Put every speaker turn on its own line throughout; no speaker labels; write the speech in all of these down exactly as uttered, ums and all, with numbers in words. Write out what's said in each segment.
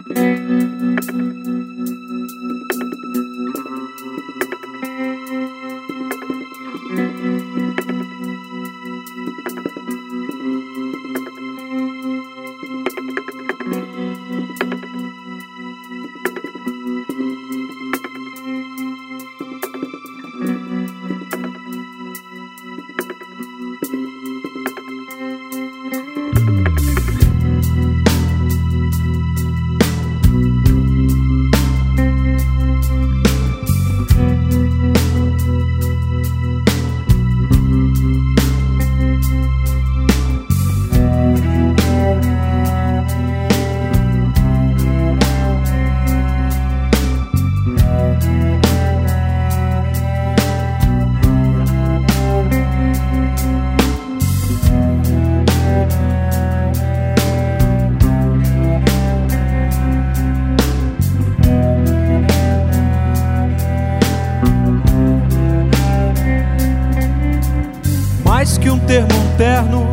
Mais que um termo, um terno,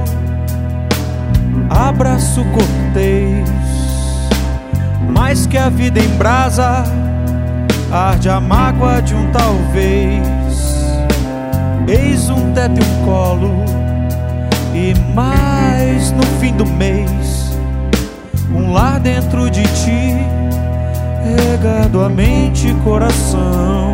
abraço cortês. Mais que a vida em brasa, arde a mágoa de um talvez. Eis um teto e um colo, e mais no fim do mês, um lar dentro de ti, regado a mente e coração.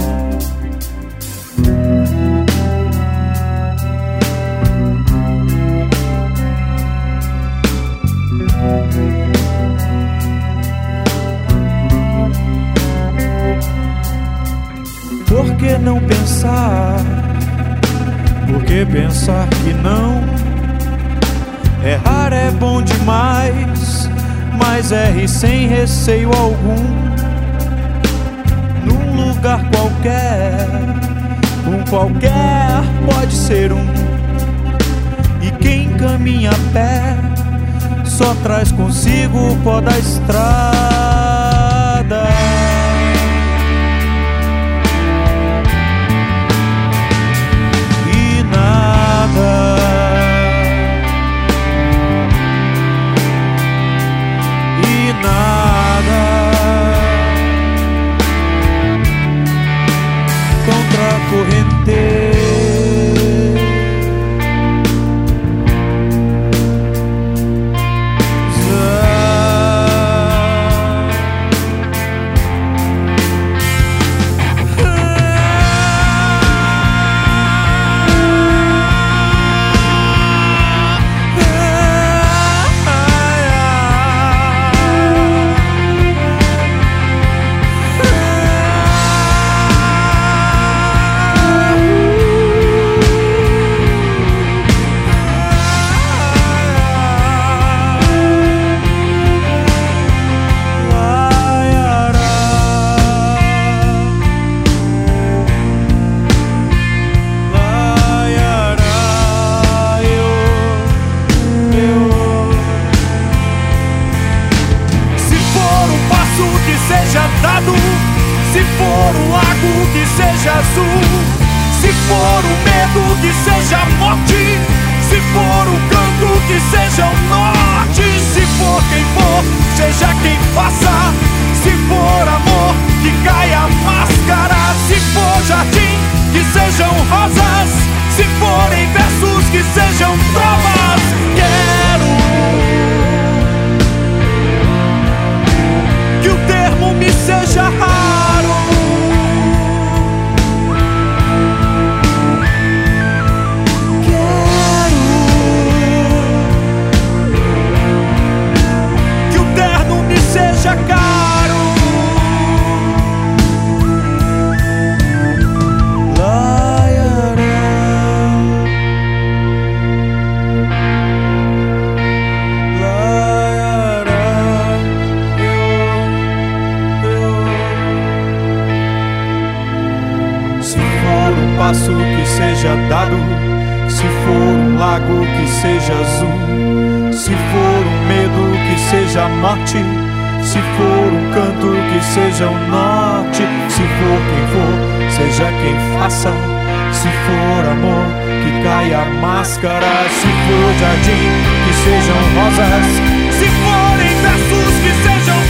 Por que não pensar? Por que pensar que não? Errar é bom demais, mas erre sem receio algum. Num lugar qualquer, um qualquer pode ser um. E quem caminha a pé só traz consigo o pó da estrada. E nada contra a corrente. Se for um lago, que seja azul. Se for o medo, que seja morte. Se for o canto, que seja o norte. Se for quem for, seja quem faça. Se for amor, que caia a máscara. Se for jardim, que sejam rosas. Se forem versos, que sejam trovas. Quero que o termo me seja raro. Quero que o terno me seja caro. Passo que seja dado, se for um lago que seja azul, se for um medo que seja morte, se for um canto que seja o norte, se for quem for, seja quem faça, se for amor que caia a máscara, se for jardim que sejam rosas, se forem versos que sejam